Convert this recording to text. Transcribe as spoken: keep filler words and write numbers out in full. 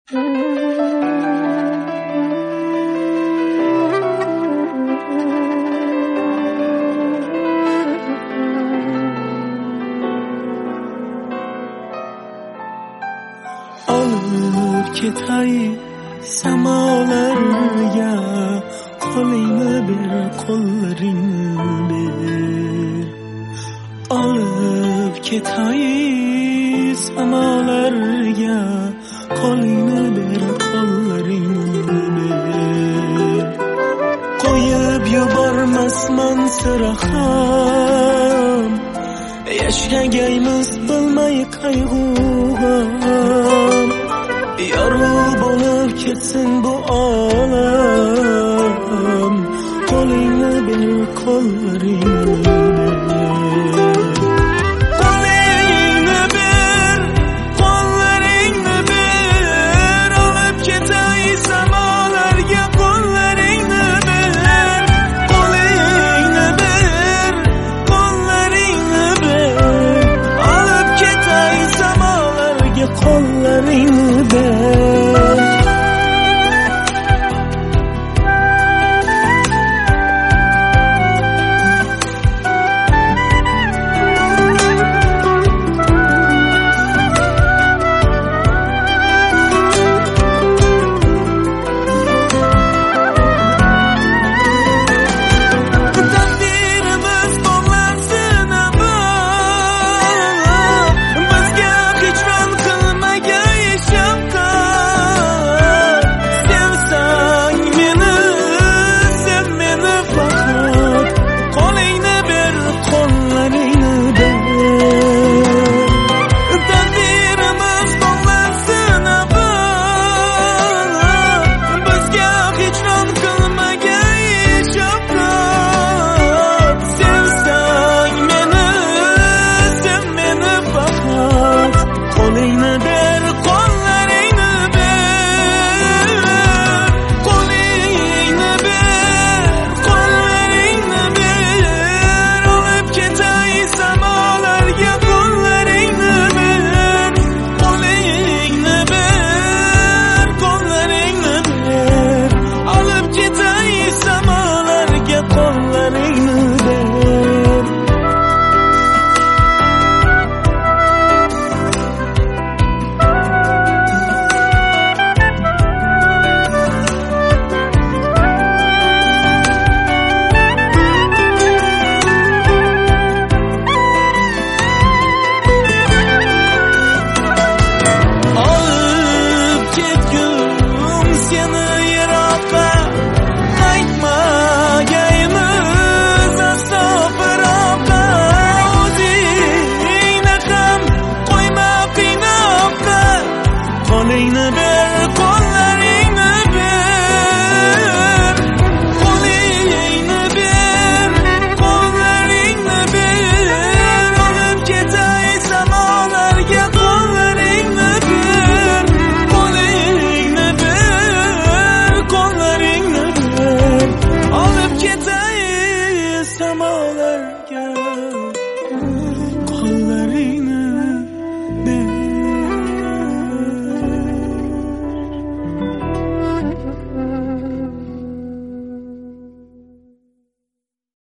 Olib ketay samolarga, qo'lingni ber, qo'llaringni ber. Olib ketay samolarga, qo'lingni ber, qo'llaringni ber. Qo'yib yubormasman sira ham, yashagaymiz bilmay qayg'uga. Yorug' bo'lib ketsin bu olam, qo'lingni ber, qo'llaringni ber. Qo'lingni ber, qo'llaringni ber. Olib ketay samolarga, qo'llaringni ber. Qo'lingni ber, qo'llaringni ber. Olib ketay samolarga, qo'llaringni ber. Qo'lingni ber.